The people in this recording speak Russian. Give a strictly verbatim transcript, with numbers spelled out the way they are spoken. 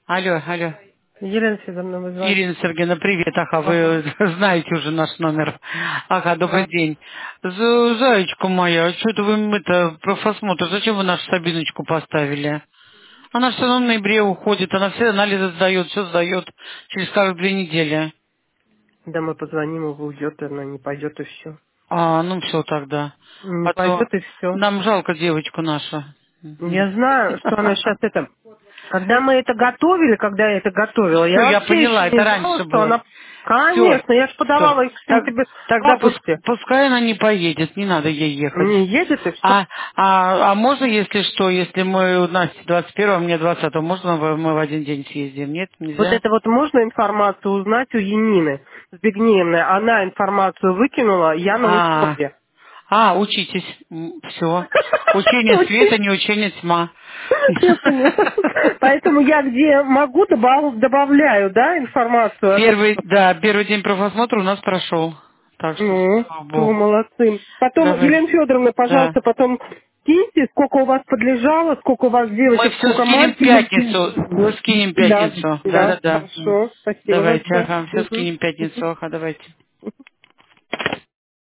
Алло, алло. Елена Федоровна, вы звоните. Ирина Сергеевна, привет. Ага, Ага. вы знаете уже наш номер. Ага, добрый Да. день. За- Заячка моя, что-то вы это, профосмотр, зачем вы нашу Сабиночку поставили? Она все равно в ноябре уходит, она все анализы сдает, все сдает через каждые две недели. Да мы позвоним, его уйдет, она не пойдет и все. А, ну все тогда. Не А то пойдет и все. нам жалко девочку нашу. Мгм. Я знаю, что она сейчас это... Когда мы это готовили, когда я это готовила, Все, я я вообще еще поняла, не это знала, раньше что было. она... Все, Конечно, я же все. подавала их в Так, сентябре, в тогда пус- августе. пускай она не поедет, не надо ей ехать. Не едет и все. А, а, а можно, если что, если мы у Насти двадцать первого, а мне двадцатого, можно мы мы в один день съездим? Нет, Вот нельзя? это вот можно информацию узнать у Янины Збигнеевны. Она информацию выкинула, я на А, учебе. а, учитесь. Все. Учение света, не учение тьма. Я поняла. Поэтому я где могу, добав- добавляю, да, информацию о том, Первый, что... да, первый день профосмотра у нас прошел. Так что, Ну, слава то богу. молодцы. Потом, Давай. Елена Федоровна, Да. пожалуйста, потом киньте, сколько у вас подлежало, сколько у вас Мы девочек, все сколько скинем в мальчиков. пятницу. Все скинем в Да, пятницу. да, Да-да-да. М. хорошо. Спасибо Давайте, большое. ага, все Мгм. скинем в пятницу. Ага, давайте.